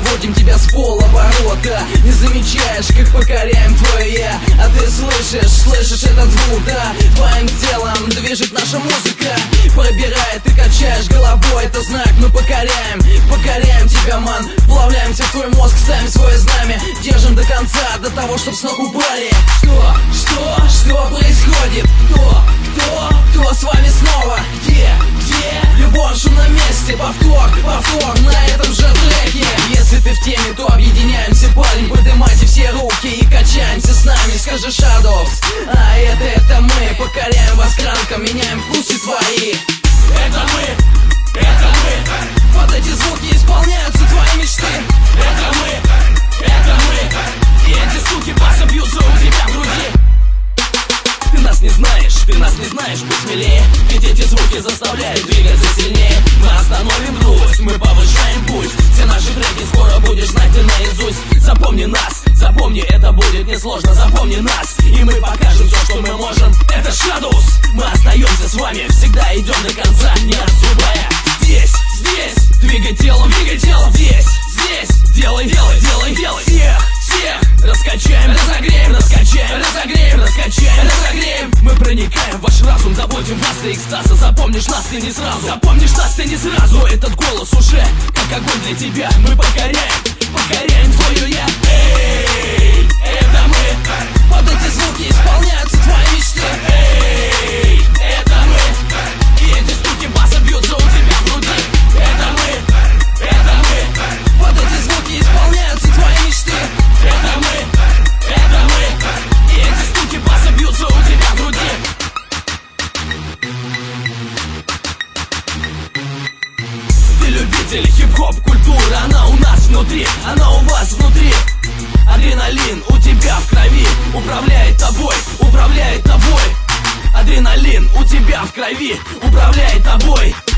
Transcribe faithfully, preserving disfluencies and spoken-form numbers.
выводим тебя с полоборота. Не замечаешь, как покоряем твое я. А ты слышишь, слышишь этот звук, да? Твоим телом движет наша музыка, пробирает, ты качаешь головой. Это знак, мы покоряем, покоряем тебя, ман. Вплавляемся в твой мозг, ставим свое знамя. Держим до конца, до того, чтоб с ног упали. Что, что, что происходит? Кто, кто, кто с вами снова? Где, где? Любовь шум на месте, повтор, повтор на этом же треке. Если ты в теме, то объединяемся, парень. Поднимайте все руки и качаемся с нами. Скажи Shadows, а это, это мы. Покоряем вас кранком, меняем вкусы твои. Это мы, это мы. Под эти звуки исполняются твои мечты. Это мы, это мы. И эти суки баса бьются у тебя в груди. Ты нас не знаешь, ты нас не знаешь, будь смелее. Ведь эти звуки заставляют двигаться сильнее. Мы остановим грусть, мы повышаем пульс. Все наши треки скоро будешь знать ты наизусть. Запомни нас, запомни, это будет несложно. Запомни нас, и мы покажем все, что мы можем. Это Shadows, мы остаемся с вами. Всегда идем до конца, не отступая. Здесь, здесь, двигай телом, двигай телом. Здесь, здесь, делай, делай, делай, делай. Всех, всех раскачаем, разогреем, раскачаем, разогреем, раскачаем, разогреем. Мы проникаем в ваш разум, доводим вас до экстаза. Запомнишь нас ты не сразу, запомнишь нас ты не сразу. Но этот голос уже как огонь для тебя. Мы покоряем, покоряем твою я. Эй, это мы. Под эти звуки исполняются твои мечты. Эй, это мы. И эти стуки баса бьются у тебя в груди. Это мы, это мы. Под эти звуки исполняются твои мечты. Это мы, это мы. И эти стуки баса бьются у тебя в груди. Ты любитель хип-хоп культуры, она у нас внутри, она у вас внутри. Адреналин у тебя в крови, управляет тобой, управляет тобой. Адреналин у тебя в крови, управляет тобой.